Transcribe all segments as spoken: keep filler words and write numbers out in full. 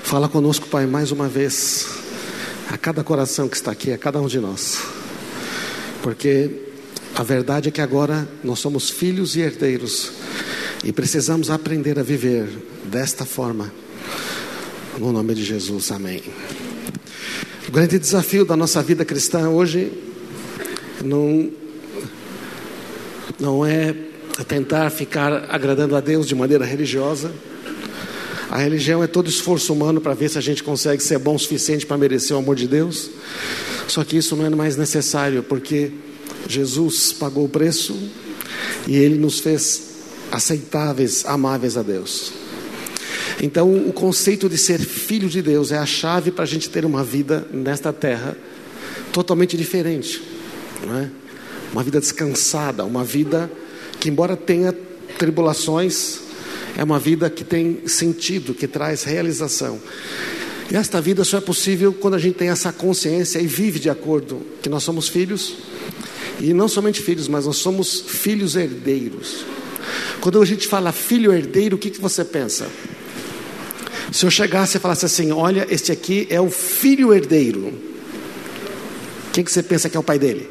Fala conosco, Pai, mais uma vez, a cada coração que está aqui, a cada um de nós, porque a verdade é que agora nós somos filhos e herdeiros e precisamos aprender a viver desta forma, no nome de Jesus, amém. O grande desafio da nossa vida cristã hoje não, não é tentar ficar agradando a Deus de maneira religiosa. A religião é todo esforço humano para ver se a gente consegue ser bom o suficiente para merecer o amor de Deus. Só que isso não é mais necessário, porque Jesus pagou o preço e Ele nos fez aceitáveis, amáveis a Deus. Então o conceito de ser filho de Deus é a chave para a gente ter uma vida nesta terra totalmente diferente, não é? Uma vida descansada, uma vida que, embora tenha tribulações, é uma vida que tem sentido, que traz realização. E esta vida só é possível quando a gente tem essa consciência e vive de acordo que nós somos filhos, e não somente filhos, mas nós somos filhos herdeiros. Quando a gente fala filho herdeiro, o que, que você pensa? Se eu chegasse e falasse assim: olha, este aqui é o filho herdeiro, quem que você pensa que é o pai dele?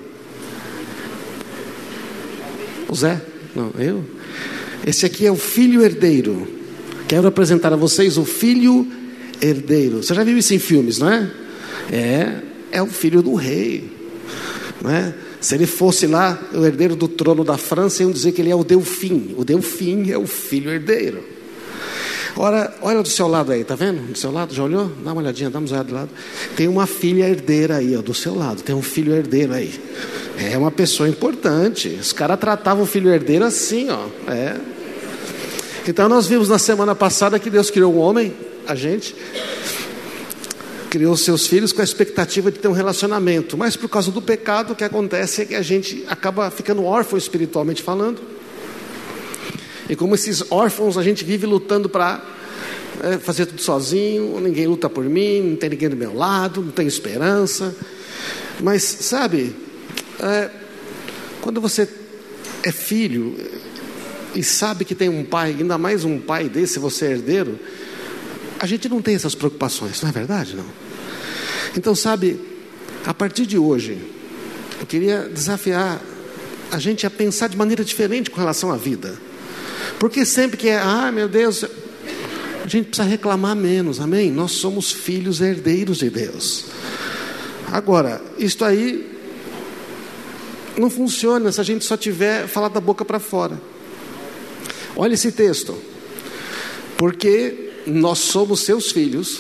O Zé? Não, eu? Esse aqui é o filho herdeiro. Quero apresentar a vocês o filho herdeiro. Você já viu isso em filmes, não é? É, é o filho do rei, não é? Se ele fosse lá o herdeiro do trono da França, iam dizer que ele é o Delfim. O Delfim é o filho herdeiro. Ora, olha do seu lado aí, tá vendo? Do seu lado, já olhou? Dá uma olhadinha, dá uma olhada do lado. Tem uma filha herdeira aí, ó, do seu lado. Tem um filho herdeiro aí. É uma pessoa importante. Os caras tratavam o filho herdeiro assim, ó. É. Então nós vimos na semana passada que Deus criou um homem, a gente criou seus filhos com a expectativa de ter um relacionamento, mas por causa do pecado, o que acontece é que a gente acaba ficando órfão espiritualmente falando. E como esses órfãos, a gente vive lutando para é, fazer tudo sozinho. Ninguém luta por mim, não tem ninguém do meu lado, não tenho esperança. Mas sabe, é, quando você é filho e sabe que tem um pai, ainda mais um pai desse, você é herdeiro, a gente não tem essas preocupações, não é verdade? Não. Então, sabe, a partir de hoje, eu queria desafiar a gente a pensar de maneira diferente com relação à vida. Porque sempre que é, ah, meu Deus, a gente precisa reclamar menos, amém? Nós somos filhos herdeiros de Deus. Agora, isto aí não funciona se a gente só tiver falado da boca para fora. Olha esse texto. Porque nós somos seus filhos,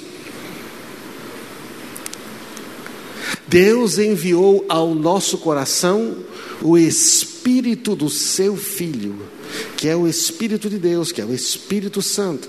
Deus enviou ao nosso coração o Espírito do seu Filho, que é o Espírito de Deus, que é o Espírito Santo.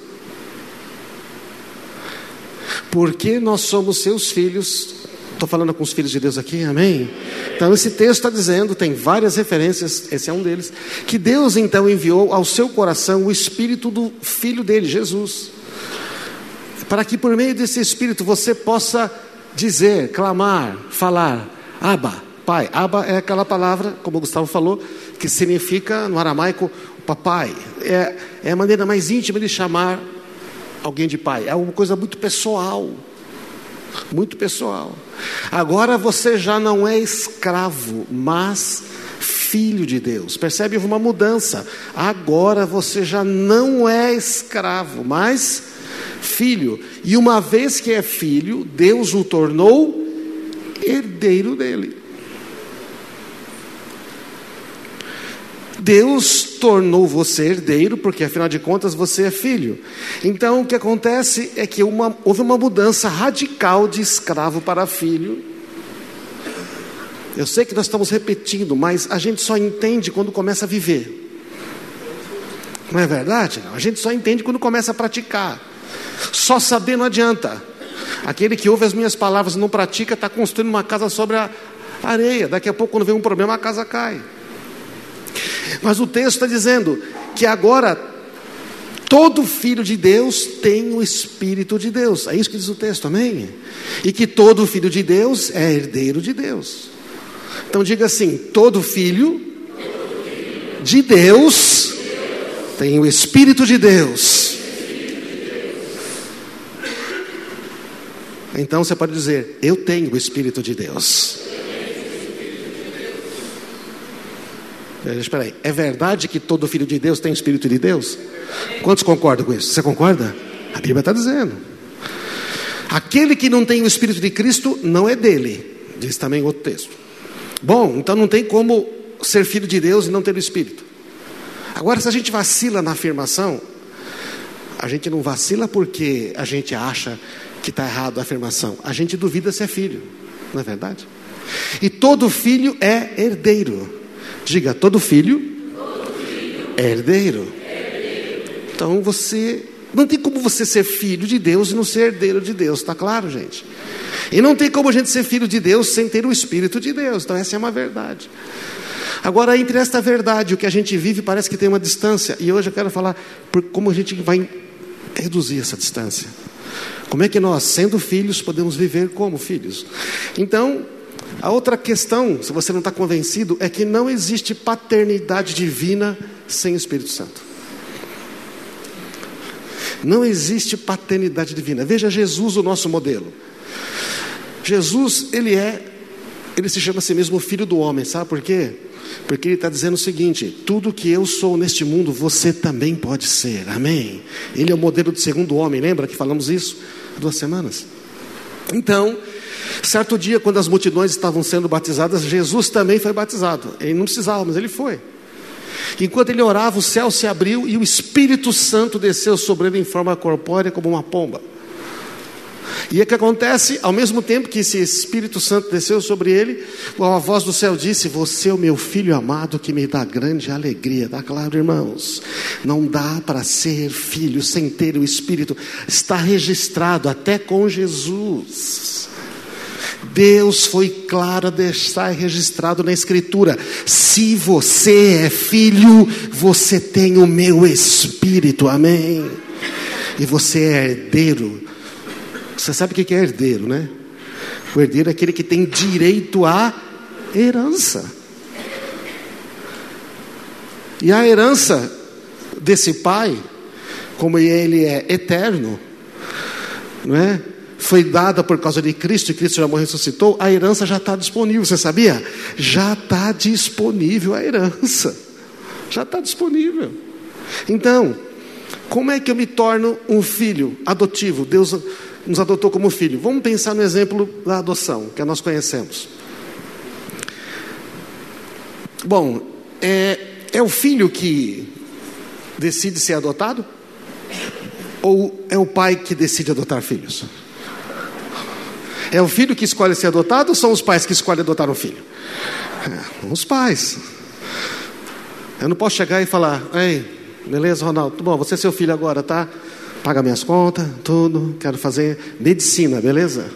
Porque nós somos seus filhos. Estou falando com os filhos de Deus aqui, amém? Então esse texto está dizendo, tem várias referências, esse é um deles, que Deus então enviou ao seu coração o Espírito do Filho dele, Jesus, para que por meio desse Espírito você possa dizer, clamar, falar, Abba, Pai. Abba é aquela palavra, como o Gustavo falou, que significa no aramaico papai. É, é a maneira mais íntima de chamar alguém de pai. É uma coisa muito pessoal, muito pessoal. Agora você já não é escravo, mas filho de Deus. Percebe? Houve uma mudança. Agora você já não é escravo, mas filho. E uma vez que é filho, Deus o tornou herdeiro dele. Deus tornou você herdeiro, porque afinal de contas você é filho. Então o que acontece é que uma, houve uma mudança radical de escravo para filho. Eu sei que nós estamos repetindo, mas a gente só entende quando começa a viver. Não é verdade? Não. A gente só entende quando começa a praticar. Só saber não adianta. Aquele que ouve as minhas palavras e não pratica está construindo uma casa sobre a areia. Daqui a pouco, quando vem um problema, a casa cai. Mas o texto está dizendo que agora todo filho de Deus tem o Espírito de Deus. É isso que diz o texto, amém? E que todo filho de Deus é herdeiro de Deus. Então diga assim: todo filho de Deus tem o Espírito de Deus. Então você pode dizer: eu tenho o Espírito de Deus. Espera aí, é verdade que todo filho de Deus tem o Espírito de Deus? Quantos concordam com isso? Você concorda? A Bíblia está dizendo. Aquele que não tem o Espírito de Cristo não é dele, diz também outro texto. Bom, então não tem como ser filho de Deus e não ter o Espírito. Agora, se a gente vacila na afirmação, a gente não vacila porque a gente acha que está errado a afirmação. A gente duvida se é filho, não é verdade? E todo filho é herdeiro. Diga: todo filho, todo filho é herdeiro. herdeiro. Então você, não tem como você ser filho de Deus e não ser herdeiro de Deus, está claro, gente? E não tem como a gente ser filho de Deus sem ter o Espírito de Deus. Então essa é uma verdade. Agora, entre esta verdade e o que a gente vive, parece que tem uma distância. E hoje eu quero falar por como a gente vai reduzir essa distância. Como é que nós, sendo filhos, podemos viver como filhos? Então, a outra questão, se você não está convencido, é que não existe paternidade divina sem o Espírito Santo. Não existe paternidade divina. Veja Jesus, o nosso modelo. Jesus, ele é, ele se chama a si mesmo filho do homem, sabe por quê? Porque ele está dizendo o seguinte: tudo que eu sou neste mundo, você também pode ser, amém? Ele é o modelo do segundo homem, lembra que falamos isso há duas semanas? Então, certo dia, quando as multidões estavam sendo batizadas, Jesus também foi batizado. Ele não precisava, mas ele foi. Enquanto ele orava, o céu se abriu e o Espírito Santo desceu sobre ele em forma corpórea como uma pomba. E o que acontece? Ao mesmo tempo que esse Espírito Santo desceu sobre ele, a voz do céu disse: você é o meu filho amado, que me dá grande alegria. Está claro, irmãos? Não dá para ser filho sem ter o Espírito. Está registrado até com Jesus. Deus foi claro a deixar registrado na Escritura: se você é filho, você tem o meu Espírito, amém? E você é herdeiro. Você sabe o que é herdeiro, né? O herdeiro é aquele que tem direito à herança. E a herança desse pai, como ele é eterno, não é? Foi dada por causa de Cristo, e Cristo já morreu e ressuscitou. A herança já está disponível, você sabia? Já está disponível a herança. Já está disponível. Então, como é que eu me torno um filho adotivo? Deus nos adotou como filho. Vamos pensar no exemplo da adoção, que nós conhecemos. Bom, é, é o filho que decide ser adotado? Ou é o pai que decide adotar filhos? É o filho que escolhe ser adotado ou são os pais que escolhem adotar um filho? É, os pais. Eu não posso chegar e falar: ei, beleza, Ronaldo, bom, você é seu filho agora, tá? Paga minhas contas, tudo, quero fazer medicina, beleza?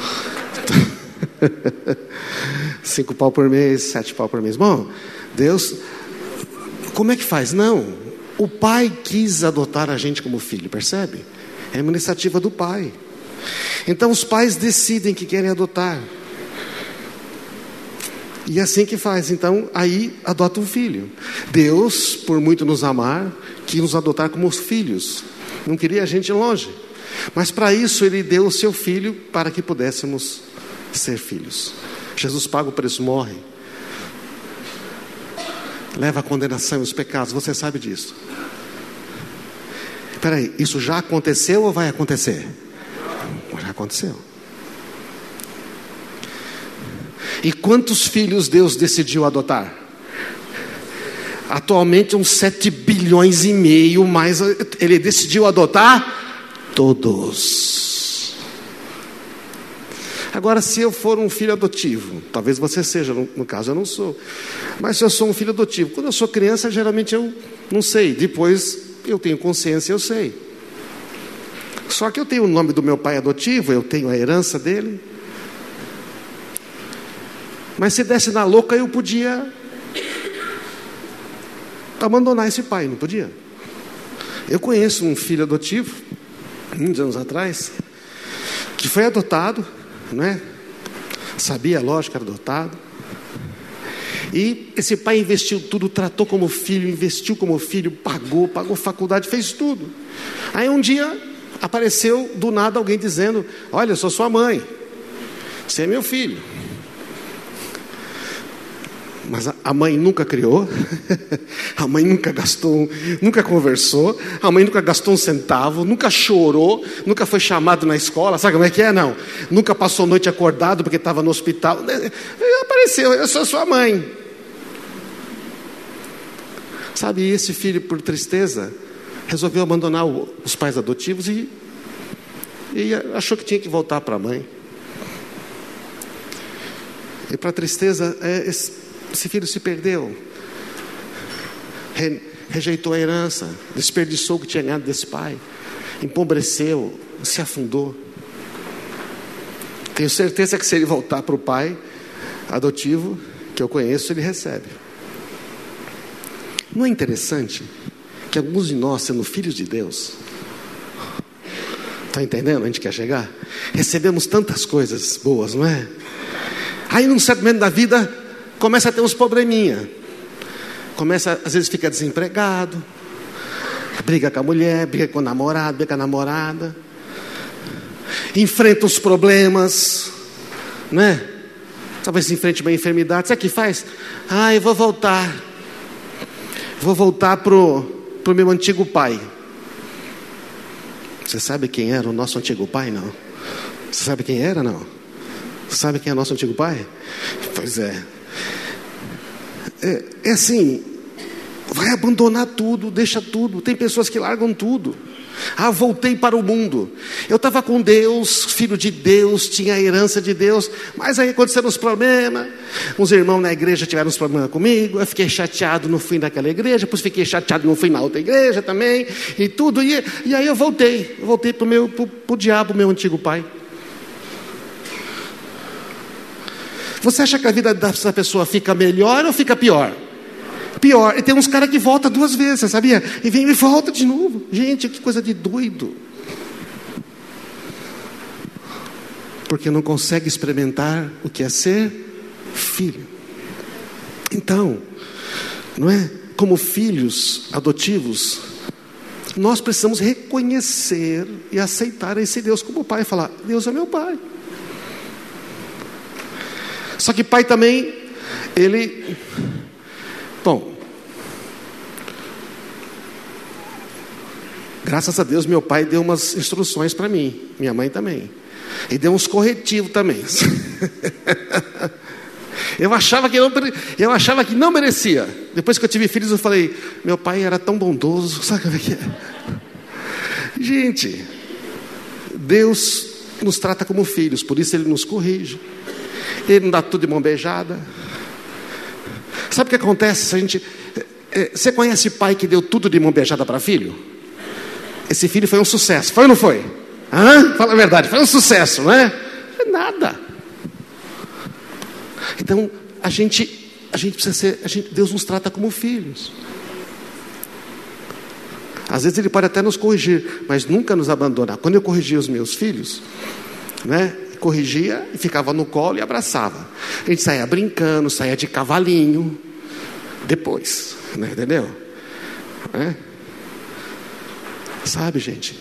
Cinco pau por mês, sete pau por mês. Bom, Deus, como é que faz? Não, o pai quis adotar a gente como filho, percebe? É uma iniciativa do pai. Então os pais decidem que querem adotar. E é assim que faz. Então aí adota um filho. Deus, por muito nos amar, quis nos adotar como filhos. Não queria a gente longe. Mas para isso ele deu o seu filho para que pudéssemos ser filhos. Jesus paga o preço, morre, leva a condenação e os pecados. Você sabe disso. Espera aí, isso já aconteceu ou vai acontecer? Já aconteceu. E quantos filhos Deus decidiu adotar? Atualmente uns sete bilhões e meio, mas ele decidiu adotar todos. Agora, se eu for um filho adotivo, talvez você seja, no, no caso eu não sou, mas se eu sou um filho adotivo, quando eu sou criança, geralmente eu não sei, depois eu tenho consciência, eu sei. Só que eu tenho o nome do meu pai adotivo, eu tenho a herança dele. Mas se desse na louca, eu podia abandonar esse pai, não podia? Eu conheço um filho adotivo, muitos anos atrás, que foi adotado, não é? Sabia, lógico, era adotado. E esse pai investiu tudo, tratou como filho, investiu como filho, pagou, pagou faculdade, fez tudo. Aí um dia, apareceu do nada alguém dizendo: olha, eu sou sua mãe, você é meu filho. Mas a mãe nunca criou, a mãe nunca gastou, nunca conversou, a mãe nunca gastou um centavo, nunca chorou, nunca foi chamado na escola, sabe como é que é? Não, nunca passou noite acordado porque estava no hospital. Apareceu: eu sou sua mãe. Sabe, e esse filho, por tristeza, resolveu abandonar os pais adotivos e, e achou que tinha que voltar para a mãe. E para a tristeza, é, esse, esse filho se perdeu, Re, rejeitou a herança, desperdiçou o que tinha ganhado desse pai, empobreceu, se afundou. Tenho certeza que se ele voltar para o pai adotivo que eu conheço, ele recebe. Não é interessante que alguns de nós, sendo filhos de Deus, está entendendo onde a gente quer chegar? Recebemos tantas coisas boas, não é? Aí num certo momento da vida começa a ter uns probleminha. Começa, às vezes fica desempregado, briga com a mulher, briga com o namorado, briga com a namorada, enfrenta os problemas, não é? Talvez enfrente uma enfermidade. Sabe o que faz? Ah, eu vou voltar. Vou voltar pro, pro meu antigo pai. Você sabe quem era o nosso antigo pai, não? Você sabe quem era, não? Você sabe quem é o nosso antigo pai? Pois é. É, é assim, vai abandonar tudo, deixa tudo. Tem pessoas que largam tudo. Ah, voltei para o mundo. Eu estava com Deus, filho de Deus, tinha a herança de Deus, mas aí aconteceram os problemas. Uns irmãos na igreja tiveram uns problemas comigo. Eu fiquei chateado no fim daquela igreja, depois fiquei chateado no fim na outra igreja também, e tudo. E, e aí eu voltei, eu voltei para o meu, pro, pro diabo, meu antigo pai. Você acha que a vida dessa pessoa fica melhor ou fica pior? Pior. E tem uns caras que voltam duas vezes, você sabia? E vem e volta de novo. Gente, que coisa de doido. Porque não consegue experimentar o que é ser filho. Então, não é? Como filhos adotivos, nós precisamos reconhecer e aceitar esse Deus como pai e falar: Deus é meu pai. Só que pai também, ele... Bom, graças a Deus meu pai deu umas instruções para mim, minha mãe também, e deu uns corretivos também. eu, achava que não, eu achava que não merecia. Depois que eu tive filhos eu falei: meu pai era tão bondoso, sabe como é que é? Gente, Deus nos trata como filhos, por isso Ele nos corrige. Ele não dá tudo de mão beijada. Sabe o que acontece? Se a gente, é, você conhece pai que deu tudo de mão beijada para filho? Esse filho foi um sucesso, foi ou não foi? Hã? Fala a verdade, foi um sucesso, não é? Foi nada. Então a gente, a gente precisa ser, a gente, Deus nos trata como filhos. Às vezes Ele pode até nos corrigir, mas nunca nos abandonar. Quando eu corrigia os meus filhos, né? Corrigia e ficava no colo e abraçava. A gente saía brincando, saía de cavalinho. Depois, né? Entendeu? É? Sabe, gente?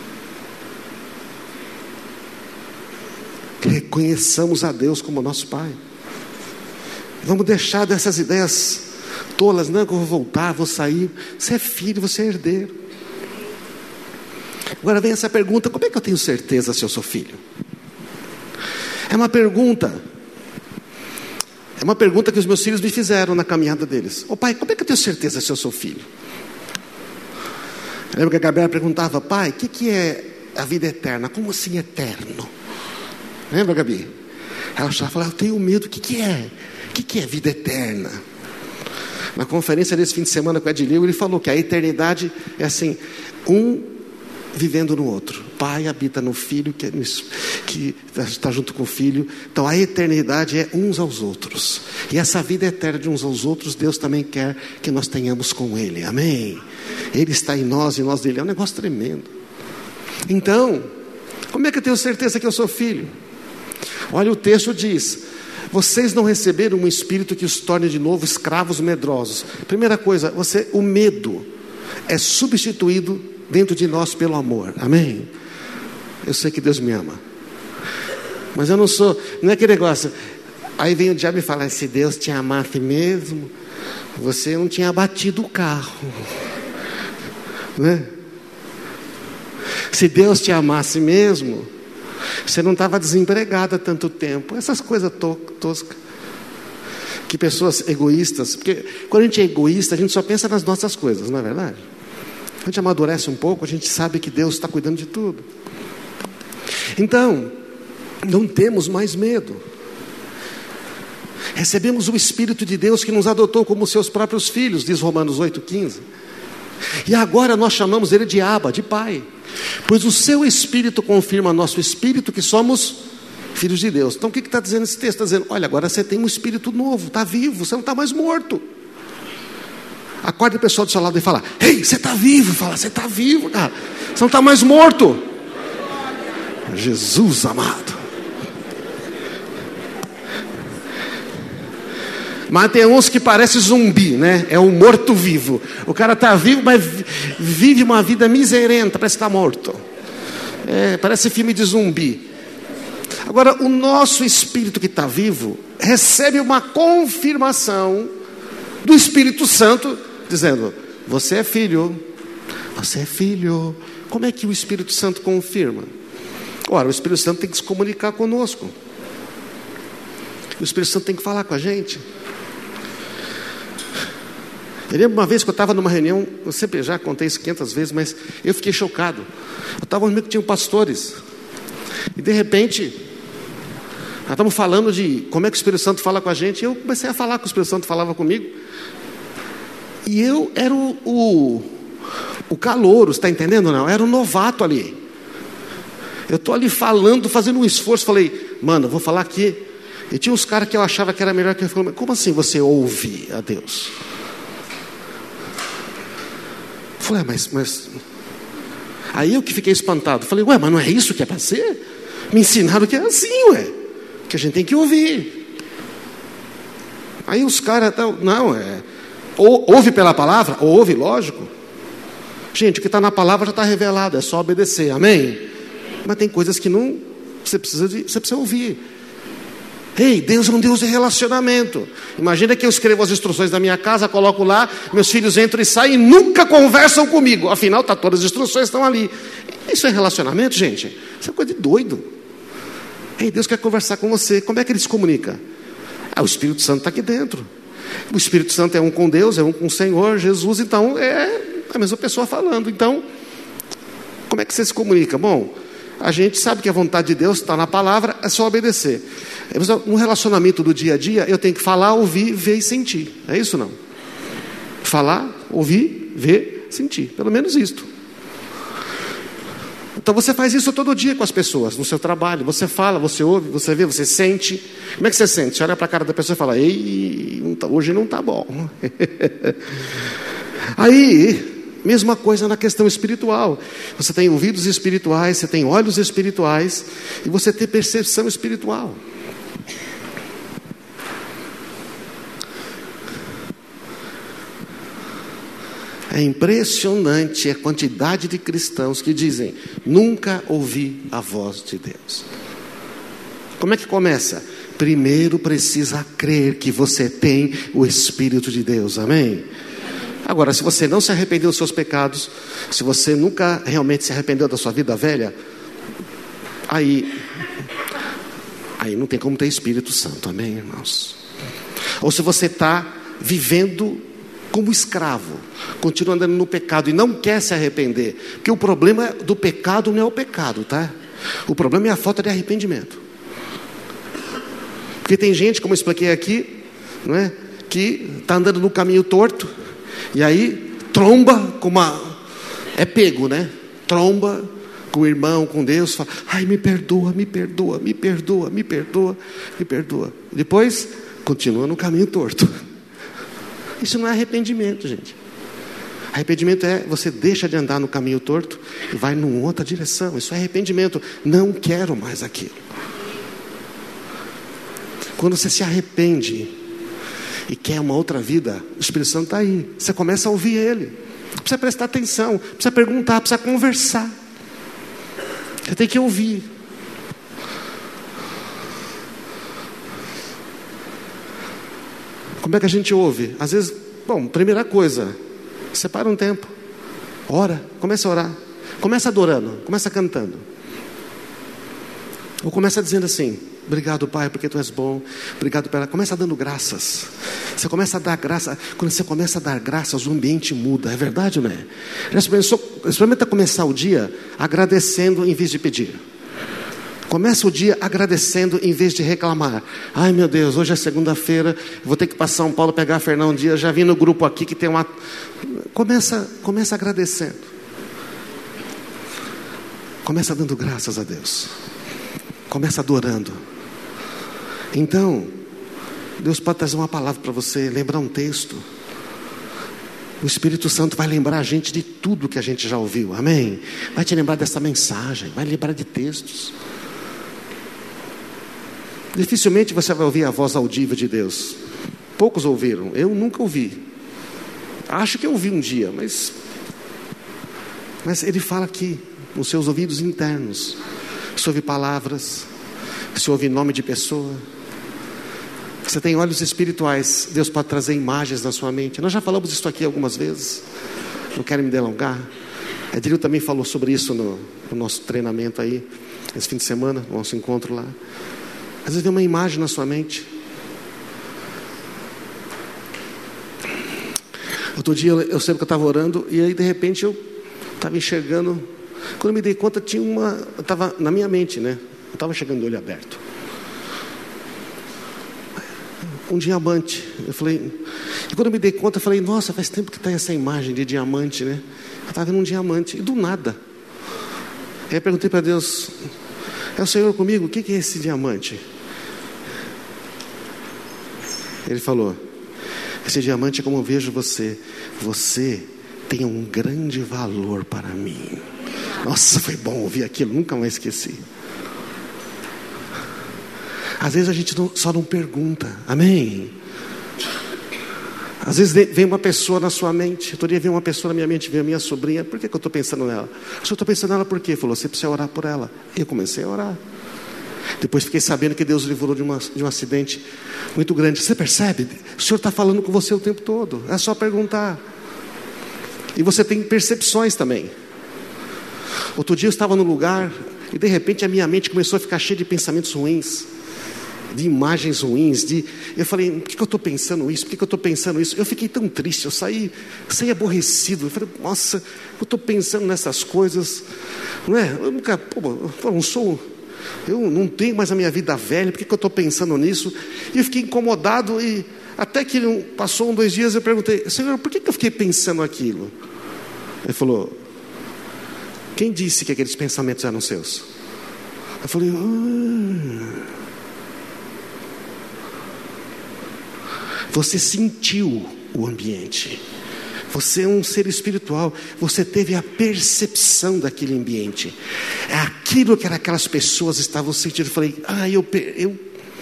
Reconheçamos a Deus como nosso pai. Vamos deixar dessas ideias tolas. Não, que eu vou voltar, vou sair. Você é filho, você é herdeiro. Agora vem essa pergunta: como é que eu tenho certeza se eu sou filho? É uma pergunta, é uma pergunta que os meus filhos me fizeram na caminhada deles. Ô pai, como é que eu tenho certeza se eu sou filho? Eu lembro que a Gabriela perguntava: pai, o que, que é a vida eterna? Como assim eterno? Lembra, Gabi? Ela falava: eu tenho medo, o que, que é? O que, que é vida eterna? Na conferência desse fim de semana com o Edilio, ele falou que a eternidade é assim, um vivendo no outro. Pai habita no filho, que, é, que está junto com o filho. Então a eternidade é uns aos outros. E essa vida eterna de uns aos outros, Deus também quer que nós tenhamos com Ele. Amém? Ele está em nós e nós dele. É um negócio tremendo. Então, como é que eu tenho certeza que eu sou filho? Olha, o texto diz: vocês não receberam um espírito que os torne de novo escravos medrosos. Primeira coisa, você, o medo é substituído dentro de nós pelo amor. Amém? Eu sei que Deus me ama. Mas eu não sou, não é aquele negócio. Aí vem o diabo e fala: se Deus te amasse mesmo, você não tinha batido o carro, né? Se Deus te amasse mesmo, você não estava desempregado há tanto tempo. Essas coisas to toscas. Que pessoas egoístas, porque quando a gente é egoísta, a gente só pensa nas nossas coisas, não é verdade? A gente amadurece um pouco, a gente sabe que Deus está cuidando de tudo. Então, não temos mais medo. Recebemos o Espírito de Deus que nos adotou como seus próprios filhos, diz Romanos oito, quinze. E agora nós chamamos ele de Abba, de Pai. Pois o seu Espírito confirma nosso Espírito que somos filhos de Deus. Então o que está dizendo esse texto? Está dizendo: olha, agora você tem um Espírito novo, está vivo, você não está mais morto. Acorda o pessoal do seu lado e fala: ei, você está vivo. Fala: você está vivo, cara, você não está mais morto. Jesus amado. Mas tem uns que parecem zumbi, né? É um morto-vivo. O cara está vivo, mas vive uma vida miserenta, parece que está morto. É, parece filme de zumbi. Agora, o nosso espírito que está vivo recebe uma confirmação do Espírito Santo, dizendo: você é filho, você é filho. Como é que o Espírito Santo confirma? Ora, o Espírito Santo tem que se comunicar conosco. O Espírito Santo tem que falar com a gente. Eu lembro uma vez que eu estava numa reunião, eu sempre já contei isso quinhentas vezes, mas eu fiquei chocado. Eu estava no meio que tinham pastores, e de repente, nós estamos falando de como é que o Espírito Santo fala com a gente, e eu comecei a falar que o Espírito Santo falava comigo, e eu era o, o, o calouro, está entendendo? Não, eu era o novato ali. Eu estou ali falando, fazendo um esforço, falei: mano, vou falar aqui. E tinha uns caras que eu achava que era melhor que eu falei: como assim você ouve a Deus? Eu falei: ah, mas, mas... Aí eu que fiquei espantado, falei: ué, mas não é isso que é para ser? Me ensinaram que é assim, ué, que a gente tem que ouvir. Aí os caras, não, é, ou, ouve pela palavra, ou ouve, lógico. Gente, o que está na palavra já está revelado, é só obedecer, amém? Mas tem coisas que não, você precisa, de, você precisa ouvir. Ei, Deus é um Deus de relacionamento. Imagina que eu escrevo as instruções da minha casa, coloco lá, meus filhos entram e saem e nunca conversam comigo. Afinal, tá, todas as instruções estão ali. Isso é relacionamento, gente? Isso é coisa de doido. Ei, Deus quer conversar com você. Como é que ele se comunica? Ah, o Espírito Santo está aqui dentro. O Espírito Santo é um com Deus, é um com o Senhor, Jesus. Então, é a mesma pessoa falando. Então, como é que você se comunica? Bom, a gente sabe que a vontade de Deus está na palavra, é só obedecer. No relacionamento do dia a dia, eu tenho que falar, ouvir, ver e sentir. É isso não? Falar, ouvir, ver, sentir. Pelo menos isto. Então você faz isso todo dia com as pessoas, no seu trabalho. Você fala, você ouve, você vê, você sente. Como é que você sente? Você olha para a cara da pessoa e fala: ei, não tá, hoje não está bom. Aí... mesma coisa na questão espiritual. Você tem ouvidos espirituais, você tem olhos espirituais, e você tem percepção espiritual. É impressionante a quantidade de cristãos que dizem: nunca ouvi a voz de Deus. Como é que começa? Primeiro precisa crer que você tem o Espírito de Deus, amém? Agora, se você não se arrependeu dos seus pecados, se você nunca realmente se arrependeu da sua vida velha, aí, aí não tem como ter Espírito Santo, amém, irmãos? Ou se você está vivendo como escravo, continua andando no pecado e não quer se arrepender, porque o problema do pecado não é o pecado, tá? O problema é a falta de arrependimento. Porque tem gente, como eu expliquei aqui, não é, que está andando no caminho torto, e aí tromba com uma... é pego, né? Tromba com o irmão, com Deus, fala: ai, me perdoa, me perdoa, me perdoa, me perdoa, me perdoa. Depois, continua no caminho torto. Isso não é arrependimento, gente. Arrependimento é você deixa de andar no caminho torto e vai numa outra direção. Isso é arrependimento. Não quero mais aquilo. Quando você se arrepende e quer uma outra vida, o Espírito Santo está aí. Você começa a ouvir Ele. Precisa prestar atenção, precisa perguntar, precisa conversar. Você tem que ouvir. Como é que a gente ouve? Às vezes, bom, primeira coisa, separa um tempo, ora, começa a orar, começa adorando, começa cantando, ou começa dizendo assim: obrigado, Pai, porque Tu és bom, obrigado pela... Começa dando graças. Você começa a dar graça. Quando você começa a dar graças, o ambiente muda, é verdade ou não é? Experimenta começar o dia agradecendo em vez de pedir. Começa o dia agradecendo em vez de reclamar. Ai meu Deus, hoje é segunda-feira, vou ter que passar São Paulo, pegar a Fernão Dias, já vi no grupo aqui que tem uma... Começa, começa agradecendo. Começa dando graças a Deus. Começa adorando. Então, Deus pode trazer uma palavra para você, lembrar um texto. O Espírito Santo vai lembrar a gente de tudo que a gente já ouviu, amém? Vai te lembrar dessa mensagem, vai lembrar de textos. Dificilmente você vai ouvir a voz audível de Deus. Poucos ouviram, eu nunca ouvi. Acho que eu ouvi um dia, mas Mas Ele fala aqui, nos seus ouvidos internos. Você ouve palavras, você ouve nome de pessoa. Você tem olhos espirituais, Deus pode trazer imagens na sua mente. Nós já falamos isso aqui algumas vezes, não quero me delongar. Edilio também falou sobre isso no, no nosso treinamento aí, esse fim de semana, no nosso encontro lá. Às vezes vem uma imagem na sua mente. Outro dia eu, eu sempre que eu estava orando, e aí de repente eu estava enxergando. Quando eu me dei conta, tinha uma, estava na minha mente, né? Eu estava chegando de olho aberto. Um diamante. Eu falei, e quando eu me dei conta, eu falei, nossa, faz tempo que está essa imagem de diamante, né? Eu estava vendo um diamante, e do nada. Aí eu perguntei para Deus, é o Senhor comigo? O que é esse diamante? Ele falou, esse diamante é como eu vejo você. Você tem um grande valor para mim. Nossa, foi bom ouvir aquilo, nunca mais esqueci. Às vezes a gente não, só não pergunta, amém? Às vezes vem uma pessoa na sua mente. Outro dia veio uma pessoa na minha mente, veio a minha sobrinha. Por que, que eu estou pensando nela? Eu estou pensando nela por quê? Falou, você precisa orar por ela. Eu comecei a orar. Depois fiquei sabendo que Deus livrou de, uma, de um acidente muito grande. Você percebe? O Senhor está falando com você o tempo todo. É só perguntar. E você tem percepções também. Outro dia eu estava num lugar e de repente a minha mente começou a ficar cheia de pensamentos ruins, de imagens ruins, de... eu falei, por que, que eu estou pensando isso? Por que, que eu estou pensando isso? Eu fiquei tão triste, eu saí, saí aborrecido. Eu falei, nossa, eu estou pensando nessas coisas, não é? Eu nunca, pô, eu não sou, eu não tenho mais a minha vida velha, por que, que eu estou pensando nisso? E eu fiquei incomodado, e até que passou um, dois dias, eu perguntei, Senhor, por que, que eu fiquei pensando aquilo? Ele falou, quem disse que aqueles pensamentos eram seus? Eu falei, ah... Você sentiu o ambiente. Você é um ser espiritual. Você teve a percepção daquele ambiente. É aquilo que aquelas pessoas estavam sentindo. Eu falei, ah, eu, eu,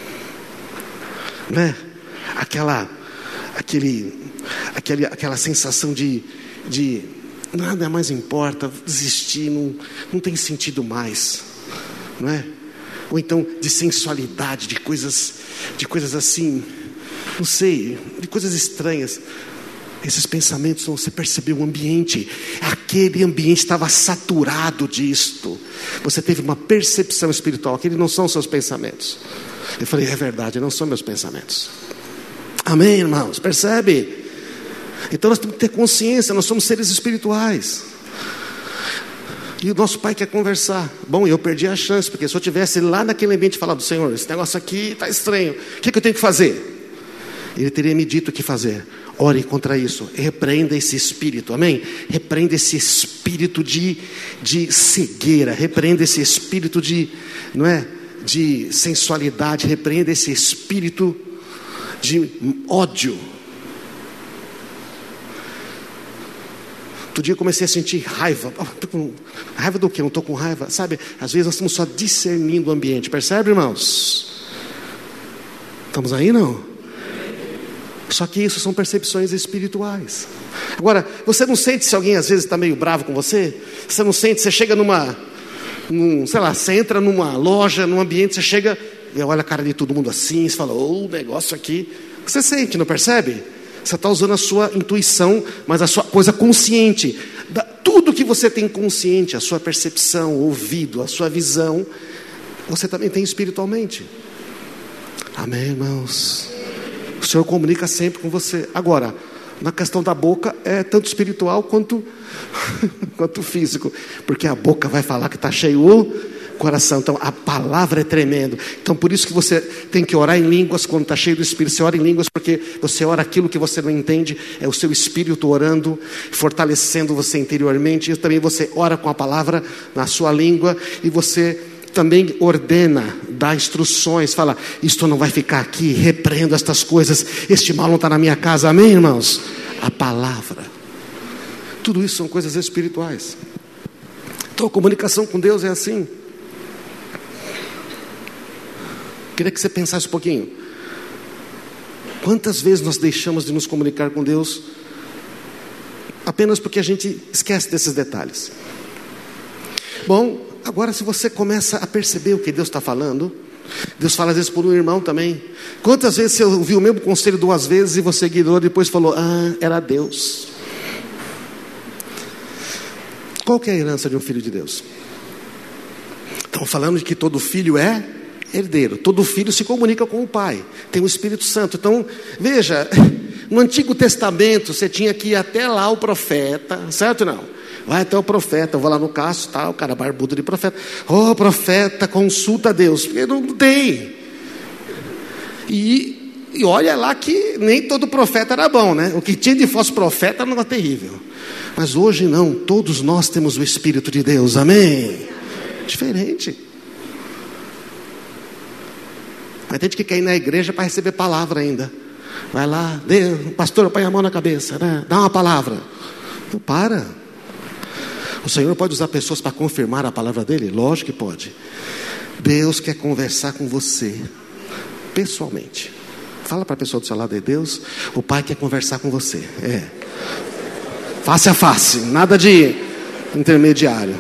né? Aquela, aquele, aquele, aquela sensação de, de nada mais importa, desistir, não, não tem sentido mais, não é? Ou então de sensualidade, de coisas, de coisas assim. Não sei, de coisas estranhas. Esses pensamentos, você percebeu o ambiente. Aquele ambiente estava saturado disto. Você teve uma percepção espiritual. Aqueles não são seus pensamentos. Eu falei, é verdade, não são meus pensamentos. Amém, irmãos? Percebe? Então nós temos que ter consciência, nós somos seres espirituais. E o nosso pai quer conversar. Bom, eu perdi a chance, porque se eu tivesse lá naquele ambiente falado, Senhor, esse negócio aqui está estranho, o que, que eu tenho que fazer? Ele teria me dito o que fazer. Ore contra isso, repreenda esse espírito, amém? Repreenda esse espírito de, de cegueira, repreenda esse espírito de, não é? De sensualidade, repreenda esse espírito de ódio. Outro dia eu comecei a sentir raiva. Oh, tô com... Raiva do quê? Não estou com raiva. Sabe, às vezes nós estamos só discernindo o ambiente. Percebe, irmãos? Estamos aí, não? Só que isso são percepções espirituais. Agora, você não sente se alguém às vezes está meio bravo com você? Você não sente, você chega numa, num, sei lá, você entra numa loja, num ambiente, você chega e olha a cara de todo mundo assim, você fala, ô, oh, negócio aqui. Você sente, não percebe? Você está usando a sua intuição, mas a sua coisa consciente. Da, tudo que você tem consciente, a sua percepção, o ouvido, a sua visão, você também tem espiritualmente. Amém, irmãos? O Senhor comunica sempre com você. Agora, na questão da boca, é tanto espiritual quanto, quanto físico. Porque a boca vai falar que está cheio o coração. Então a palavra é tremendo. Então por isso que você tem que orar em línguas quando está cheio do Espírito. Você ora em línguas porque você ora aquilo que você não entende. É o seu Espírito orando, fortalecendo você interiormente. E também você ora com a palavra na sua língua. E você também ordena, dá instruções, fala, isto não vai ficar aqui, repreendo estas coisas, este mal não está na minha casa, amém, irmãos? A palavra, tudo isso são coisas espirituais. Então a comunicação com Deus é assim. Queria que você pensasse um pouquinho, quantas vezes nós deixamos de nos comunicar com Deus apenas porque a gente esquece desses detalhes? Bom, agora se você começa a perceber o que Deus está falando, Deus fala às vezes por um irmão também. Quantas vezes você ouviu o mesmo conselho duas vezes e você ignorou e depois falou, ah, era Deus. Qual que é a herança de um filho de Deus? Estamos falando de que todo filho é herdeiro. Todo filho se comunica com o pai. Tem o Espírito Santo. Então, veja, no Antigo Testamento você tinha que ir até lá o profeta, certo ou não? Vai até o profeta, eu vou lá no caso, tá, o cara barbudo de profeta. Ô, oh, profeta, consulta a Deus. Porque não tem. E, e olha lá que nem todo profeta era bom, né? O que tinha de falso profeta era um negócio terrível. Mas hoje não, todos nós temos o Espírito de Deus, amém? Diferente. Mas tem gente que quer ir na igreja para receber palavra ainda. Vai lá, Deus, pastor, põe a mão na cabeça, né? Dá uma palavra. Não para. O Senhor pode usar pessoas para confirmar a palavra dele? Lógico que pode. Deus quer conversar com você pessoalmente. Fala para a pessoa do seu lado aí, Deus, o Pai quer conversar com você. É. Face a face, nada de intermediário.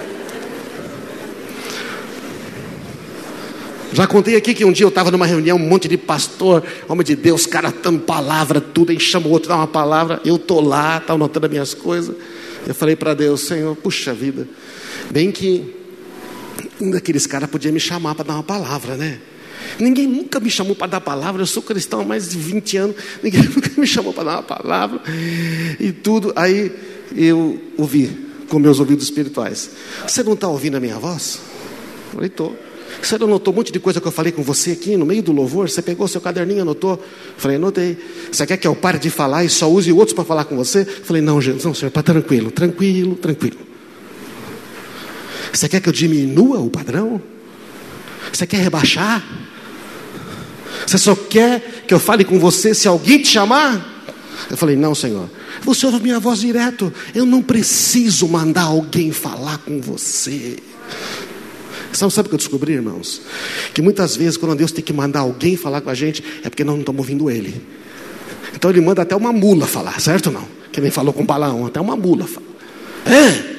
Já contei aqui que um dia eu estava numa reunião, um monte de pastor, homem de Deus, cara dando palavra, tudo, aí chama o outro, dá uma palavra, eu estou lá, estava anotando as minhas coisas. Eu falei para Deus, Senhor, puxa vida, bem que um daqueles caras podia me chamar para dar uma palavra, né? Ninguém nunca me chamou para dar palavra, eu sou cristão há mais de vinte anos, ninguém nunca me chamou para dar uma palavra, e tudo. Aí eu ouvi com meus ouvidos espirituais, você não está ouvindo a minha voz? Eu falei, estou. Você não anotou um monte de coisa que eu falei com você aqui no meio do louvor? Você pegou seu caderninho e anotou? Eu falei, anotei. Você quer que eu pare de falar e só use outros para falar com você? Eu falei, não, Jesus, não, Senhor, para tranquilo, tranquilo, tranquilo. Você quer que eu diminua o padrão? Você quer rebaixar? Você só quer que eu fale com você se alguém te chamar? Eu falei, não, Senhor, você ouve minha voz direto. Eu não preciso mandar alguém falar com você. Sabe, sabe o que eu descobri, irmãos? Que muitas vezes quando Deus tem que mandar alguém falar com a gente, é porque nós não estamos ouvindo Ele. Então Ele manda até uma mula falar, certo ou não? Que nem falou com Balaão, até uma mula fala. É.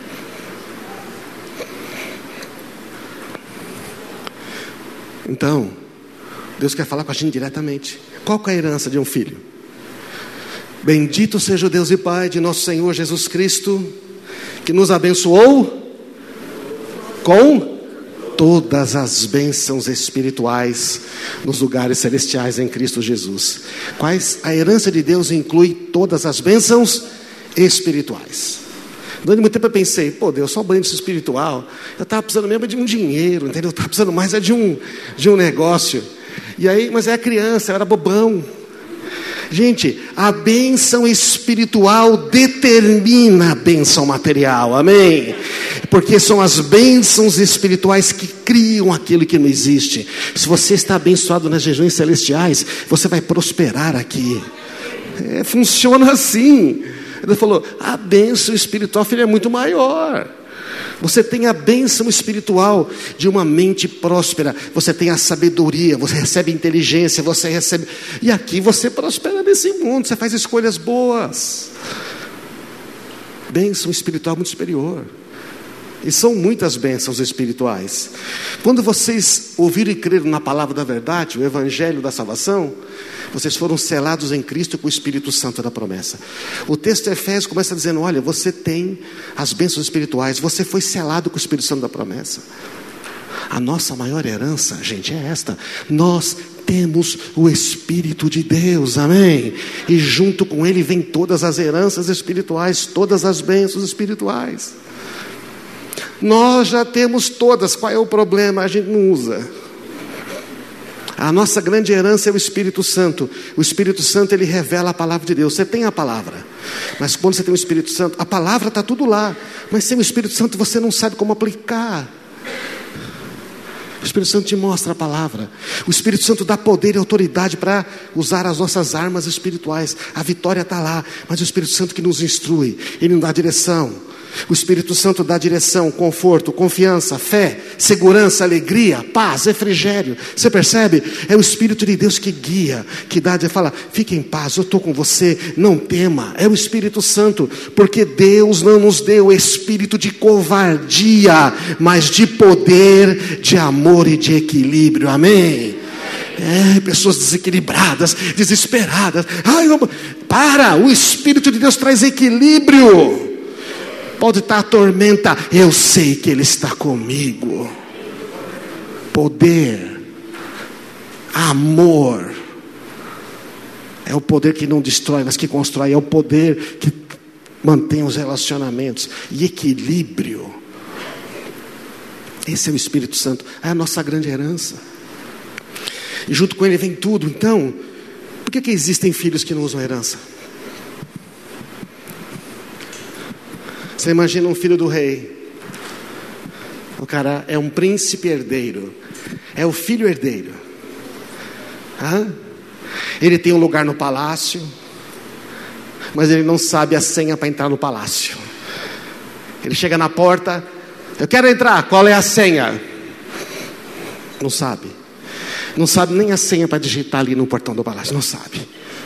Então, Deus quer falar com a gente diretamente. Qual que é a herança de um filho? Bendito seja o Deus e Pai de nosso Senhor Jesus Cristo, que nos abençoou com todas as bênçãos espirituais nos lugares celestiais em Cristo Jesus. Quais? A herança de Deus inclui todas as bênçãos espirituais. Durante muito tempo eu pensei, pô Deus, só bênção espiritual. Eu estava precisando mesmo de um dinheiro, entendeu? Eu estava precisando mais é de um, de um negócio. E aí, mas é criança, eu era bobão. Gente, a bênção espiritual determina a bênção material, amém? Porque são as bênçãos espirituais que criam aquilo que não existe. Se você está abençoado nas regiões celestiais, você vai prosperar aqui. É, funciona assim. Ele falou, a bênção espiritual, filho, é muito maior. Você tem a bênção espiritual de uma mente próspera. Você tem a sabedoria, você recebe inteligência, você recebe... E aqui você prospera nesse mundo, você faz escolhas boas. Bênção espiritual muito superior. E são muitas bênçãos espirituais. Quando vocês ouviram e creram na palavra da verdade, o evangelho da salvação, vocês foram selados em Cristo com o Espírito Santo da promessa. O texto de Efésios começa dizendo: olha, você tem as bênçãos espirituais, você foi selado com o Espírito Santo da promessa. A nossa maior herança, gente, é esta: nós temos o Espírito de Deus, amém? E junto com Ele vem todas as heranças espirituais, todas as bênçãos espirituais. Nós já temos todas. Qual é o problema? A gente não usa. A nossa grande herança é o Espírito Santo. O Espírito Santo, ele revela a palavra de Deus. Você tem a palavra, mas quando você tem o Espírito Santo, a palavra está tudo lá, mas sem o Espírito Santo você não sabe como aplicar. O Espírito Santo te mostra a palavra. O Espírito Santo dá poder e autoridade para usar as nossas armas espirituais. A vitória está lá, mas o Espírito Santo que nos instrui, ele nos dá direção. O Espírito Santo dá direção, conforto, confiança, fé, segurança, alegria, paz, refrigério. Você percebe? É o Espírito de Deus que guia, que dá, de fala: fique em paz, eu estou com você, não tema. É o Espírito Santo, porque Deus não nos deu espírito de covardia, mas de poder, de amor e de equilíbrio, amém? É, pessoas desequilibradas, desesperadas. Ai, vamos... Para, o Espírito de Deus traz equilíbrio. Pode estar a tormenta, eu sei que Ele está comigo. Poder, amor, é o poder que não destrói, mas que constrói. É o poder que mantém os relacionamentos. E equilíbrio, esse é o Espírito Santo, é a nossa grande herança. E junto com Ele vem tudo. Então, por que que existem filhos que não usam herança? Você imagina um filho do rei. O cara é um príncipe herdeiro. É o filho herdeiro. Hã? Ele tem um lugar no palácio, mas ele não sabe a senha para entrar no palácio. Ele chega na porta: eu quero entrar, qual é a senha? Não sabe. Não sabe nem a senha para digitar ali no portão do palácio. Não sabe.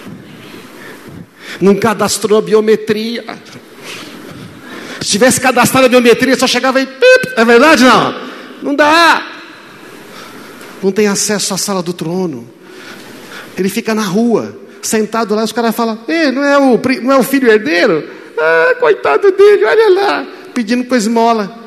Não cadastrou a biometria. Se tivesse cadastrado a biometria, só chegava e pip, é verdade não? Não dá. Não tem acesso à sala do trono. Ele fica na rua, sentado lá, os caras falam: ei, não é o, não é o filho herdeiro? Ah, coitado dele, olha lá, pedindo com esmola.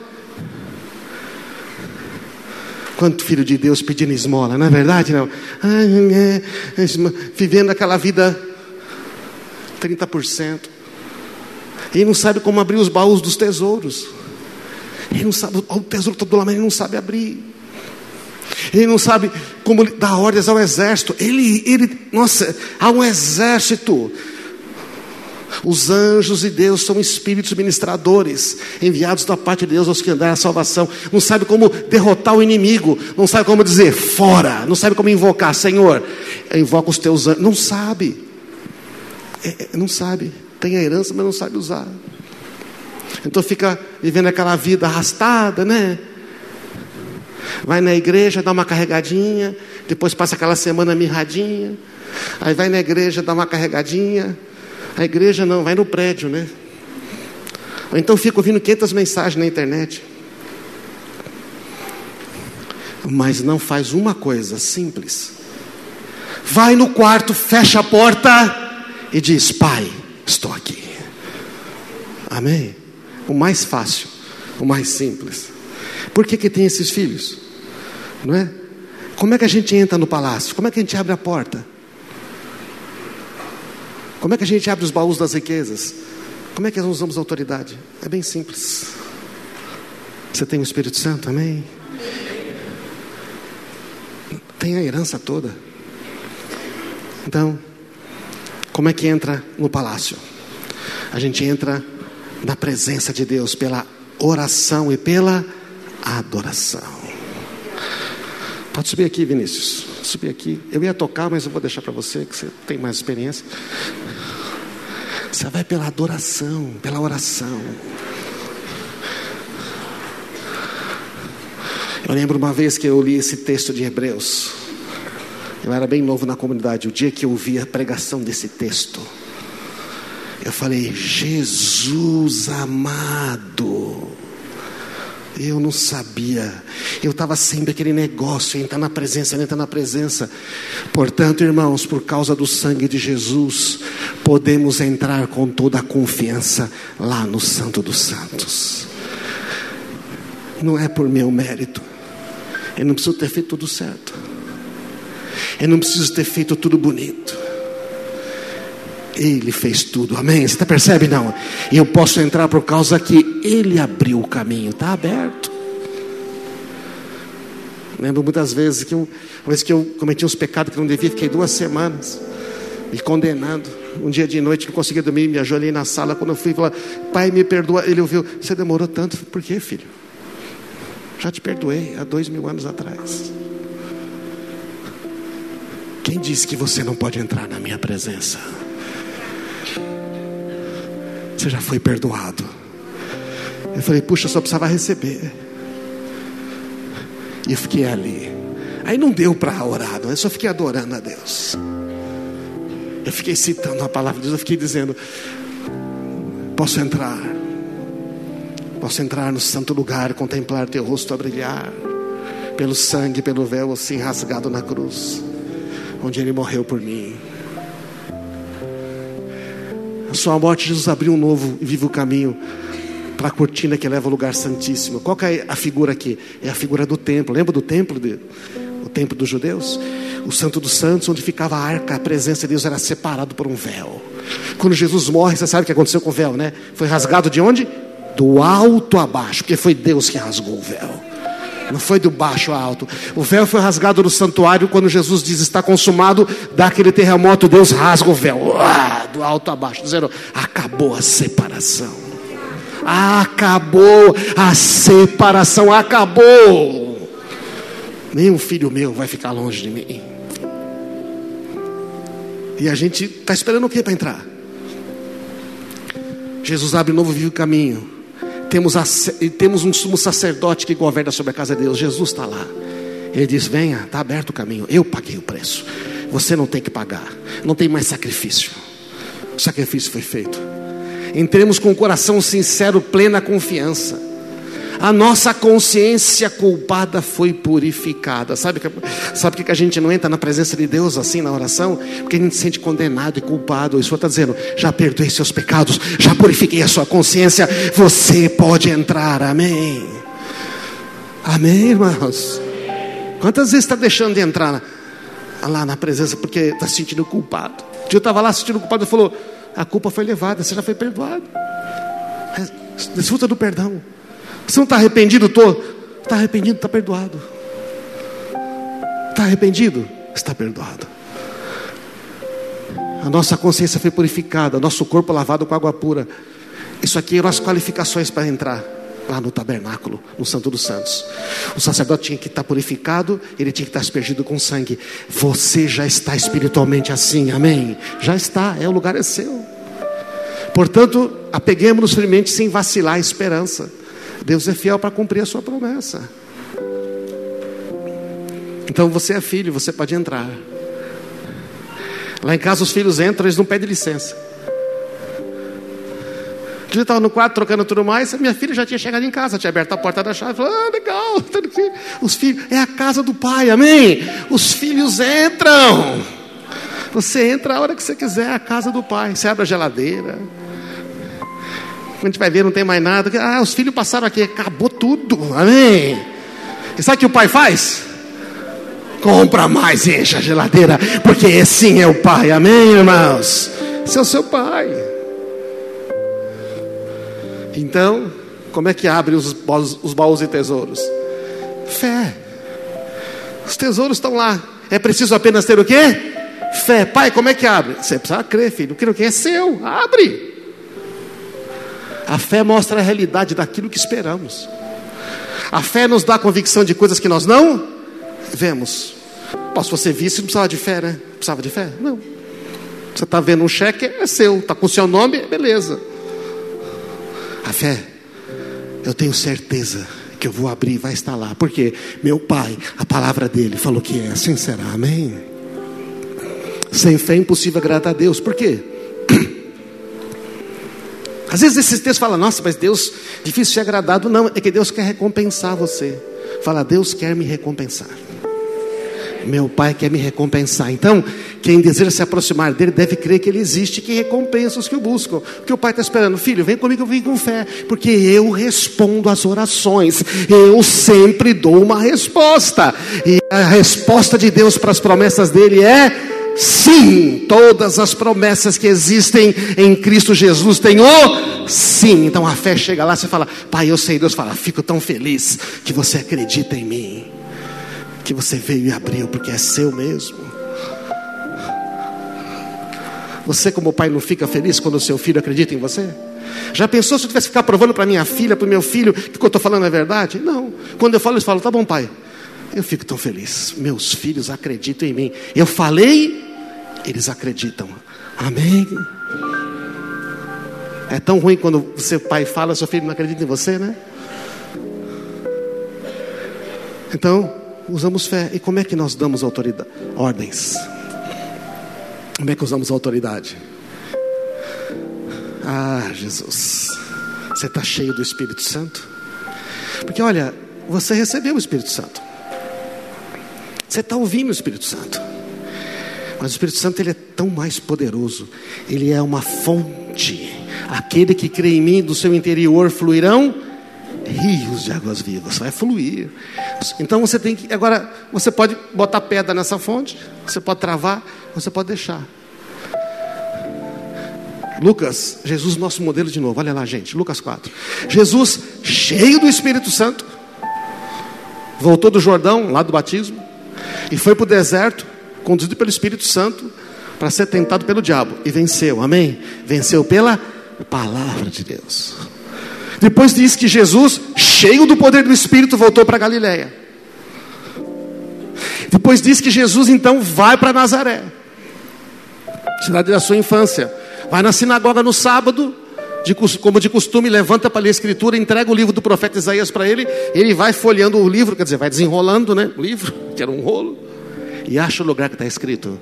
Quanto filho de Deus pedindo esmola, não é verdade não? Ah, é, é, vivendo aquela vida trinta por cento. Ele não sabe como abrir os baús dos tesouros. Ele não sabe, o tesouro está do lado, mas ele não sabe abrir. Ele não sabe como dar ordens ao exército. Ele, ele, nossa, há um exército. Os anjos de Deus são espíritos ministradores, enviados da parte de Deus aos que andarem a salvação. Não sabe como derrotar o inimigo. Não sabe como dizer fora. Não sabe como invocar: Senhor, invoca os teus anjos. Não sabe. É, não sabe. Tem a herança, mas não sabe usar. Então fica vivendo aquela vida arrastada, né? Vai na igreja, dá uma carregadinha, depois passa aquela semana mirradinha. Aí vai na igreja, dá uma carregadinha. A igreja não, vai no prédio, né? Ou então fica ouvindo quinhentas mensagens na internet, mas não faz uma coisa simples. Vai no quarto, fecha a porta e diz: Pai, estou aqui. Amém? O mais fácil, o mais simples. Por que que tem esses filhos? Não é? Como é que a gente entra no palácio? Como é que a gente abre a porta? Como é que a gente abre os baús das riquezas? Como é que nós usamos a autoridade? É bem simples. Você tem o Espírito Santo, amém? Tem a herança toda. Então, como é que entra no palácio? A gente entra na presença de Deus pela oração e pela adoração. Pode subir aqui, Vinícius. Subir aqui. Eu ia tocar, mas eu vou deixar para você, que você tem mais experiência. Você vai pela adoração, pela oração. Eu lembro uma vez que eu li esse texto de Hebreus. Eu era bem novo na comunidade. O dia que eu ouvi a pregação desse texto, eu falei: Jesus amado, Eu não sabia. Eu estava sempre aquele negócio, entrar na presença, entrar na presença. Portanto, irmãos, por causa do sangue de Jesus, podemos entrar com toda a confiança lá no Santo dos Santos. Não é por meu mérito. Eu não preciso ter feito tudo certo. Eu não preciso ter feito tudo bonito. Ele fez tudo, amém? Você percebe? Não, e eu posso entrar por causa que Ele abriu o caminho, está aberto. Lembro muitas vezes que eu, uma vez que eu cometi uns pecados que não devia, fiquei duas semanas me condenando. Um dia de noite não conseguia dormir, me ajoelhei na sala. Quando eu fui falar, pai, me perdoa, ele ouviu, você demorou tanto. Por quê, filho? Já te perdoei há dois mil anos atrás. Quem disse que você não pode entrar na minha presença? Você já foi perdoado. Eu falei, puxa, só precisava receber. E eu fiquei ali. Aí não deu para orar, eu só fiquei adorando a Deus. Eu fiquei citando a palavra de Deus, eu fiquei dizendo, posso entrar. Posso entrar no santo lugar, contemplar teu rosto a brilhar, pelo sangue, pelo véu assim rasgado na cruz, onde Ele morreu por mim. A sua morte, Jesus abriu um novo e vivo caminho para a cortina que leva ao lugar santíssimo. Qual que é a figura aqui? É a figura do templo. Lembra do templo? De, o templo dos judeus? O Santo dos Santos, onde ficava a arca, a presença de Deus era separado por um véu. Quando Jesus morre, você sabe o que aconteceu com o véu, né? Foi rasgado de onde? Do alto a baixo, porque foi Deus que rasgou o véu. Não foi do baixo a alto. O véu foi rasgado no santuário. Quando Jesus diz está consumado, dá aquele terremoto, Deus rasga o véu, ah, do alto a baixo, dizendo, acabou a separação. Acabou a separação. Acabou. Nenhum filho meu vai ficar longe de mim. E a gente está esperando o que para entrar? Jesus abre um novo vivo caminho. Temos, a, temos um sumo sacerdote que governa sobre a casa de Deus. Jesus está lá. Ele diz, venha, está aberto o caminho. Eu paguei o preço. Você não tem que pagar. Não tem mais sacrifício. O sacrifício foi feito. Entremos com o coração sincero, plena confiança. A nossa consciência culpada foi purificada. Sabe que, sabe que a gente não entra na presença de Deus assim na oração? Porque a gente se sente condenado e culpado. O Senhor está dizendo, já perdoei seus pecados, já purifiquei a sua consciência, você pode entrar, amém? Amém, irmãos? Quantas vezes está deixando de entrar na, lá na presença porque está se sentindo culpado? Um dia eu estava lá sentindo culpado e falou, a culpa foi levada, você já foi perdoado. Desfruta do perdão. Você não está arrependido? Estou. Está arrependido? Está perdoado. Está arrependido? Está perdoado. A nossa consciência foi purificada, nosso corpo lavado com água pura. Isso aqui eram as qualificações para entrar lá no tabernáculo, no Santo dos Santos. O sacerdote tinha que estar purificado, ele tinha que estar aspergido com sangue. Você já está espiritualmente assim, amém? Já está, é, o lugar é seu. Portanto, apeguemos-nos firmemente sem vacilar a esperança. Deus é fiel para cumprir a sua promessa. Então você é filho, você pode entrar. Lá em casa os filhos entram, eles não pedem licença. Eu estava no quarto trocando tudo mais, minha filha já tinha chegado em casa, tinha aberto a porta da chave, falou, ah, legal, os filhos, é a casa do pai, amém? Os filhos entram. Você entra a hora que você quiser, é a casa do pai. Você abre a geladeira. Quando a gente vai ver, não tem mais nada. Ah, os filhos passaram aqui, acabou tudo, amém? E sabe o que o pai faz? Compra mais e enche a geladeira, porque esse é o pai, amém, irmãos? Esse é o seu pai. Então, como é que abre os baús, os baús e tesouros? Fé. Os tesouros estão lá. É preciso apenas ter o quê? Fé. Pai, como é que abre? Você precisa crer, filho. O que não quer é seu. Abre. A fé mostra a realidade daquilo que esperamos. A fé nos dá a convicção de coisas que nós não vemos. Se você visse, não precisava de fé, né? Precisava de fé? Não. Você está vendo um cheque, é seu. Está com o seu nome, beleza. A fé, eu tenho certeza que eu vou abrir e vai estar lá. Porque meu pai, a palavra dele falou que é, assim será, amém? Sem fé é impossível agradar a Deus. Por quê? Às Às vezes esses textos falam, nossa, mas Deus, difícil ser agradado. Não, é que Deus quer recompensar você. Fala, Deus quer me recompensar. Meu Pai quer me recompensar. Então, quem deseja se aproximar dele deve crer que ele existe, que recompensa os que o buscam. Porque o Pai está esperando, filho, vem comigo, vem com fé, porque eu respondo às orações, eu sempre dou uma resposta, e a resposta de Deus para as promessas dele é sim. Todas as promessas que existem em Cristo Jesus têm o sim. Então a fé chega lá, você fala, Pai, eu sei. Deus fala, fico tão feliz que você acredita em mim, que você veio e abriu, porque é seu mesmo. Você como pai não fica feliz quando o seu filho acredita em você? Já pensou se eu tivesse que ficar provando para minha filha, para o meu filho, que o que eu estou falando é verdade? Não. Quando eu falo, eles falam, tá bom, pai. Eu fico tão feliz, meus filhos acreditam em mim. Eu falei, eles acreditam. Amém. É tão ruim quando você pai fala, seu filho não acredita em você, né? Então usamos fé. E como é que nós damos autoridade? Ordens. Como é que usamos a autoridade? Ah, Jesus, você está cheio do Espírito Santo? Porque olha, você recebeu o Espírito Santo, você está ouvindo o Espírito Santo, mas o Espírito Santo ele é tão mais poderoso. Ele é uma fonte. Aquele que crê em mim, do seu interior fluirão rios de águas vivas. Vai fluir. Então você tem que, agora você pode botar pedra nessa fonte, você pode travar, você pode deixar. Lucas, Jesus nosso modelo de novo, olha lá gente, Lucas quatro. Jesus cheio do Espírito Santo voltou do Jordão, lá do batismo, e foi para o deserto, conduzido pelo Espírito Santo, para ser tentado pelo diabo, e venceu, amém? Venceu pela palavra de Deus. Depois diz que Jesus, cheio do poder do Espírito, voltou para Galileia. Depois diz que Jesus então vai para Nazaré, cidade da sua infância. Vai na sinagoga no sábado, de, como de costume, levanta para ler a escritura, entrega o livro do profeta Isaías para ele. Ele vai folheando o livro, quer dizer, vai desenrolando, né, o livro, que era um rolo, e acha o lugar que está escrito: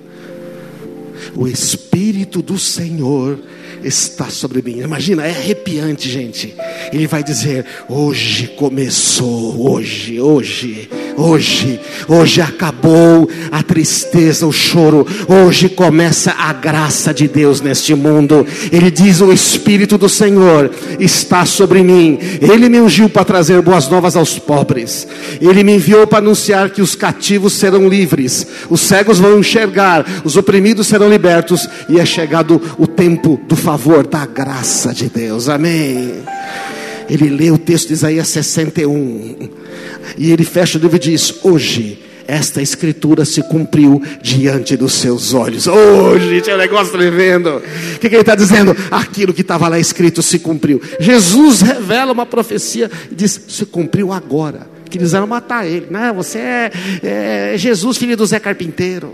o Espírito do Senhor está sobre mim. Imagina, é arrepiante, gente. Ele vai dizer: hoje começou, hoje, hoje, hoje, hoje acabou a tristeza, o choro. Hoje começa a graça de Deus neste mundo. Ele diz: o Espírito do Senhor está sobre mim. Ele me ungiu para trazer boas novas aos pobres. Ele me enviou para anunciar que os cativos serão livres, os cegos vão enxergar, os oprimidos serão libertos, e é chegado o tempo do favor, da graça de Deus, amém. Ele lê o texto de Isaías sessenta e um, e ele fecha o livro e diz: hoje esta escritura se cumpriu diante dos seus olhos. Hoje, gente, é um negócio tremendo. O que, que ele está dizendo? Aquilo que estava lá escrito se cumpriu. Jesus revela uma profecia e diz: se cumpriu agora. Que eles iam matar ele. Não, você é, é Jesus, filho do Zé Carpinteiro.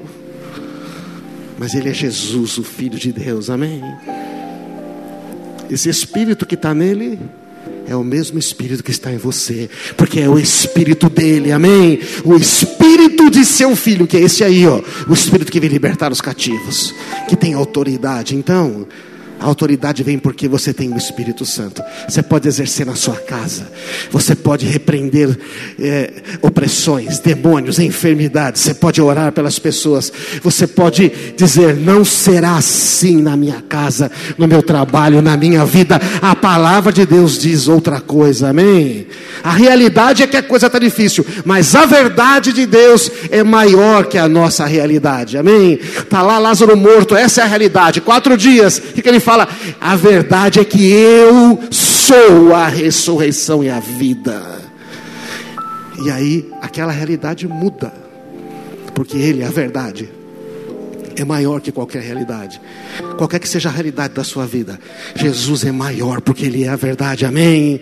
Mas ele é Jesus, o Filho de Deus, amém. Esse Espírito que está nele é o mesmo Espírito que está em você, porque é o Espírito dele, amém. O Espírito de seu Filho, que é esse aí, ó, o Espírito que vem libertar os cativos, que tem autoridade. Então, a autoridade vem porque você tem o Espírito Santo. Você pode exercer na sua casa. Você pode repreender é, opressões, demônios, enfermidades. Você pode orar pelas pessoas. Você pode dizer: não será assim na minha casa, no meu trabalho, na minha vida. A palavra de Deus diz outra coisa, amém? A realidade é que a coisa está difícil, mas a verdade de Deus é maior que a nossa realidade, amém? Está lá Lázaro morto, essa é a realidade. Quatro dias, o que, que ele fala? Fala, a verdade é que eu sou a ressurreição e a vida. E aí aquela realidade muda, porque ele, a verdade, é maior que qualquer realidade. Qualquer que seja a realidade da sua vida, Jesus é maior, porque ele é a verdade, amém.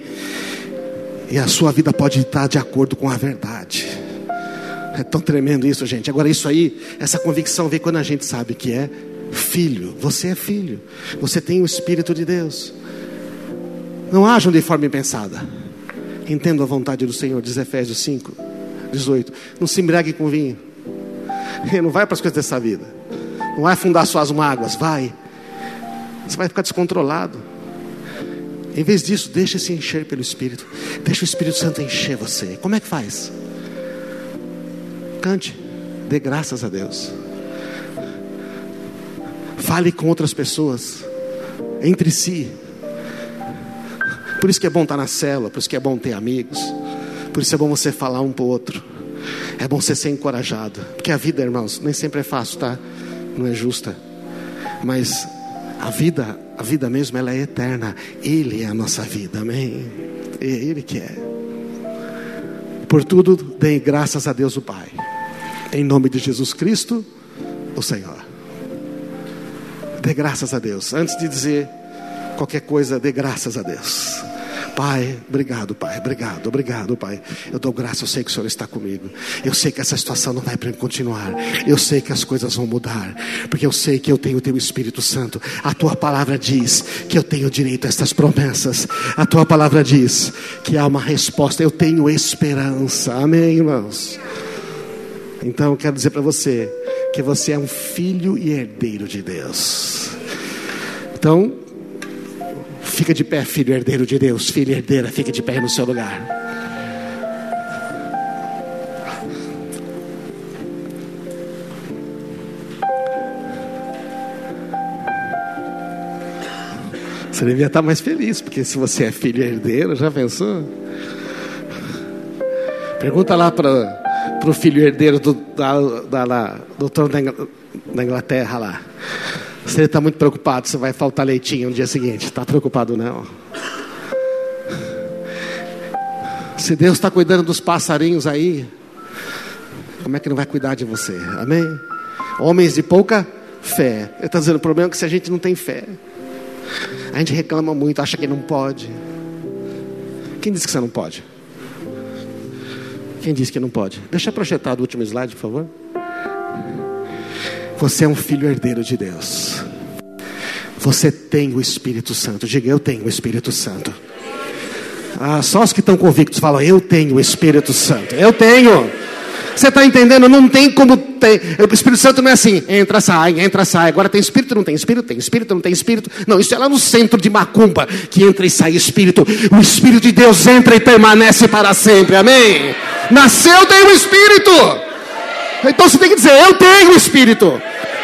E a sua vida pode estar de acordo com a verdade. É tão tremendo isso, gente. Agora isso aí, essa convicção vem quando a gente sabe que é filho. Você é filho, você tem o Espírito de Deus. Não hajam de forma impensada, entendo a vontade do Senhor, diz Efésios cinco, dezoito. Não se embriague com vinho. Não vai para as coisas dessa vida, não vai afundar suas mágoas. Vai, você vai ficar descontrolado. Em vez disso, deixe-se encher pelo Espírito. Deixa o Espírito Santo encher você. Como é que faz? Cante, dê graças a Deus. Fale com outras pessoas, entre si. Por isso que é bom estar na célula, por isso que é bom ter amigos, por isso é bom você falar um para o outro. É bom você ser encorajado, porque a vida, irmãos, nem sempre é fácil, tá? Não é justa. Mas a vida, a vida mesmo, ela é eterna. Ele é a nossa vida, amém? É Ele que é. Por tudo, dê graças a Deus o Pai, em nome de Jesus Cristo, o Senhor. Dê graças a Deus. Antes de dizer qualquer coisa, dê graças a Deus. Pai, obrigado, Pai, obrigado, obrigado, Pai. Eu dou graça, eu sei que o Senhor está comigo. Eu sei que essa situação não vai continuar. Eu sei que as coisas vão mudar, porque eu sei que eu tenho o Teu Espírito Santo. A Tua palavra diz que eu tenho direito a estas promessas. A Tua palavra diz que há uma resposta. Eu tenho esperança, amém, irmãos? Então eu quero dizer para você que você é um filho e herdeiro de Deus. Então, fica de pé, filho herdeiro de Deus. Filha herdeira, fica de pé no seu lugar. Você devia estar mais feliz, porque se você é filho herdeiro, já pensou? Pergunta lá para o filho herdeiro do, da, da, da, do trono da Inglaterra lá. Se ele está muito preocupado, você vai faltar leitinho no dia seguinte. Está preocupado não? Se Deus está cuidando dos passarinhos aí, como é que não vai cuidar de você? Amém? Homens de pouca fé. Ele está dizendo, o problema é que se a gente não tem fé, a gente reclama muito, acha que não pode. Quem disse que você não pode? Quem disse que não pode? Deixa projetado o último slide, por favor. Você é um filho herdeiro de Deus. Você tem o Espírito Santo. Diga, eu tenho o Espírito Santo. Ah, só os que estão convictos falam, eu tenho o Espírito Santo. Eu tenho. Você está entendendo? Não tem como ter. O Espírito Santo não é assim, entra, sai, entra, sai. Agora tem Espírito, não tem Espírito, tem Espírito, não tem Espírito. Não, isso é lá no centro de Macumba, que entra e sai Espírito. O Espírito de Deus entra e permanece para sempre, amém? Nasceu, tem o Espírito. Então você tem que dizer, eu tenho o Espírito.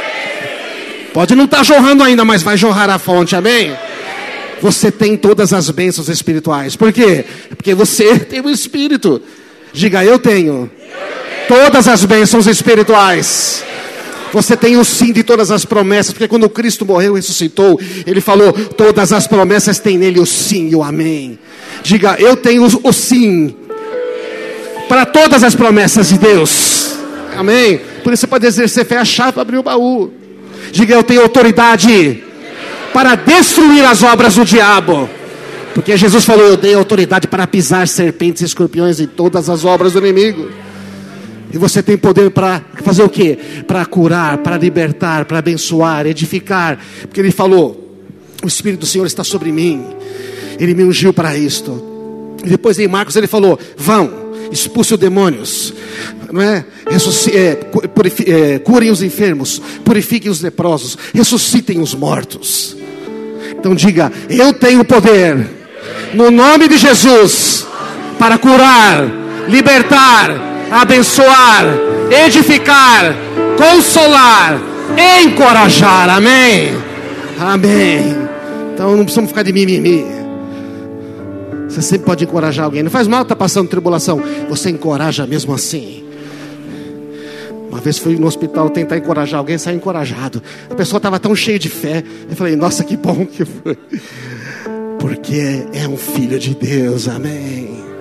Pode não estar jorrando ainda, mas vai jorrar a fonte, amém? Você tem todas as bênçãos espirituais. Por quê? Porque você tem o Espírito. Diga, eu tenho todas as bênçãos espirituais. Você tem o sim de todas as promessas, porque quando Cristo morreu e ressuscitou, Ele falou, todas as promessas têm nele o sim e o amém. Diga, eu tenho o sim para todas as promessas de Deus, amém? Por isso você pode exercer fé, a chave para abrir o baú. Diga, eu tenho autoridade para destruir as obras do diabo, porque Jesus falou, eu dei autoridade para pisar serpentes e escorpiões e todas as obras do inimigo. E você tem poder para fazer o quê? Para curar, para libertar, para abençoar, edificar. Porque Ele falou, o Espírito do Senhor está sobre mim, Ele me ungiu para isto. E depois em Marcos Ele falou, vão, expulse os demônios, não é? Ressusc- é, purifi- é, curem os enfermos, purifiquem os leprosos, ressuscitem os mortos. Então diga, eu tenho poder, no nome de Jesus, para curar, libertar, abençoar, edificar, consolar, encorajar, amém? Amém. Então não precisamos ficar de mimimi. Você sempre pode encorajar alguém. Não faz mal estar passando tribulação, você encoraja mesmo assim. Uma vez fui no hospital tentar encorajar alguém, saí encorajado. A pessoa estava tão cheia de fé. Eu falei, nossa, que bom que foi. Porque é um filho de Deus, amém.